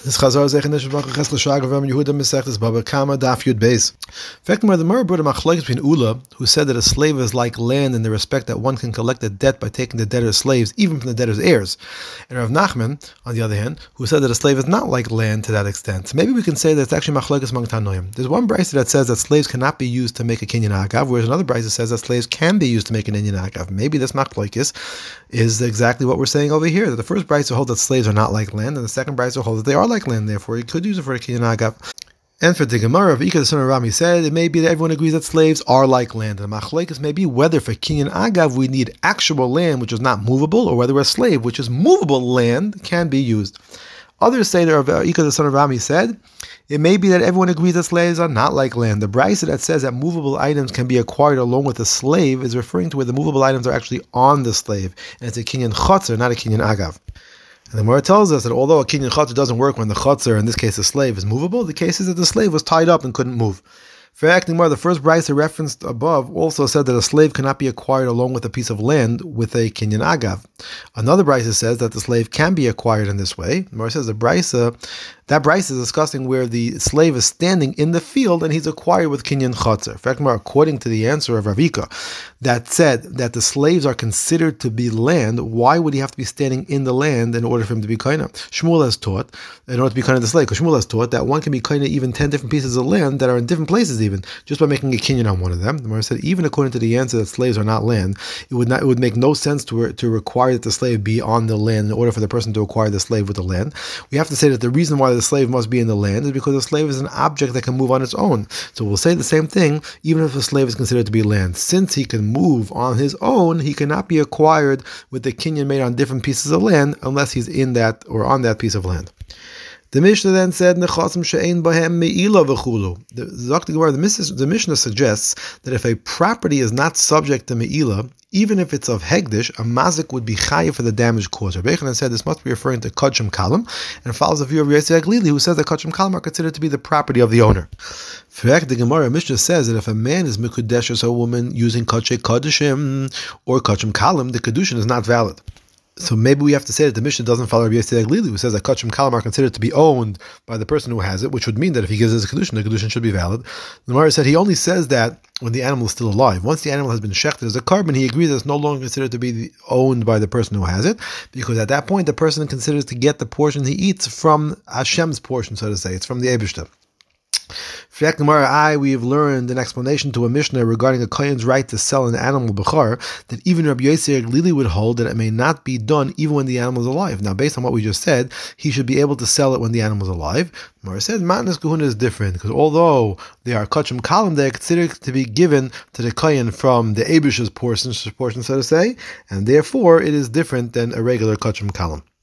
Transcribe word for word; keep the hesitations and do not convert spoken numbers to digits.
This Chazar Zech Neshul Baruch Ches L'Shag Avraham Yehuda Mesechtes Baba Kama Daf Yud Beis. In fact, the Gemara brought a machlokes between Ula, who said that a slave is like land in the respect that one can collect a debt by taking the debtor's slaves, even from the debtor's heirs, and Rav Nachman, on the other hand, who said that a slave is not like land to that extent. So maybe we can say that it's actually machlokes among Tanoim. There's one brayso that says that slaves cannot be used to make a kinyan agav, whereas another brayso says that slaves can be used to make an inyan agav. Maybe this machlokes is exactly what we're saying over here. That the first brayso holds that slaves are not like land, and the second brayso holds that they are like land. Therefore, you could use it for a kinyan agav. And for the Gemara of Ika the son of Rami said, it may be that everyone agrees that slaves are like land. And the machlokes may be whether for kinyan agav we need actual land which is not movable, or whether a slave which is movable land can be used. Others say that Ika the son of Rami said, it may be that everyone agrees that slaves are not like land. The brayso that says that movable items can be acquired along with a slave is referring to where the movable items are actually on the slave, and it's a kinyan chotzer, not a kinyan agav. And the Gemara tells us that although a kinyan chotzer doesn't work when the chotzer, in this case the slave, is movable, the case is that the slave was tied up and couldn't move. For acting more, the first brayso referenced above also said that a slave cannot be acquired along with a piece of land with a kinyan agav. Another brayso says that the slave can be acquired in this way. Gemara says the brayso, that brayso is discussing where the slave is standing in the field and he's acquired with kinyan chotzer. In fact, according to the answer of Ravika, that said that the slaves are considered to be land, why would he have to be standing in the land in order for him to be kaina? Shmuel has taught, in order to be kaina the slave, because Shmuel has taught that one can be kaina even ten different pieces of land that are in different places even, just by making a kinyan on one of them. The Gemara said even according to the answer that slaves are not land, it would not it would make no sense to to require that the slave be on the land in order for the person to acquire the slave with the land. We have to say that the reason why the slave must be in the land is because the slave is an object that can move on its own. So we'll say the same thing even if the slave is considered to be land. Since he can move on his own, he cannot be acquired with the kinyan made on different pieces of land unless he's in that or on that piece of land. The Mishnah then said, "Nechasim she'ein bahem me'ila v'chulu." The the, the Mishnah suggests that if a property is not subject to me'ila, even if it's of hegdish, a mazik would be chayav for the damage caused. Rabbi Yochanan said this must be referring to kodshim kalam, and follows the view of Yosef Glili, who says that kodshim kalam are considered to be the property of the owner. For fact, the Gemara Mishnah says that if a man is mikudesh as a woman using kodshe kodshim or kodshim kalam, the kedushin is not valid. So maybe we have to say that the Mishnah doesn't follow Rabbi Yosef Glili, who says that kodshim kalam are considered to be owned by the person who has it, which would mean that if he gives us a kedushin, the kedushin should be valid. The Gemara said he only says that when the animal is still alive. Once the animal has been shechted as a carbon, he agrees that it's no longer considered to be owned by the person who has it, because at that point the person considers to get the portion he eats from Hashem's portion, so to say. It's from the Eibishter. For that Gemara, I we have learned an explanation to a Mishnah regarding a kohen's right to sell an animal b'char, that even Rabbi Yosef Glili would hold that it may not be done even when the animal is alive. Now, based on what we just said, he should be able to sell it when the animal is alive. Gemara said matnas kahuna is different, because although they are kodshim kalam, they are considered to be given to the kohen from the Eibish's portion, portion, so to say, and therefore it is different than a regular kodshim kalam.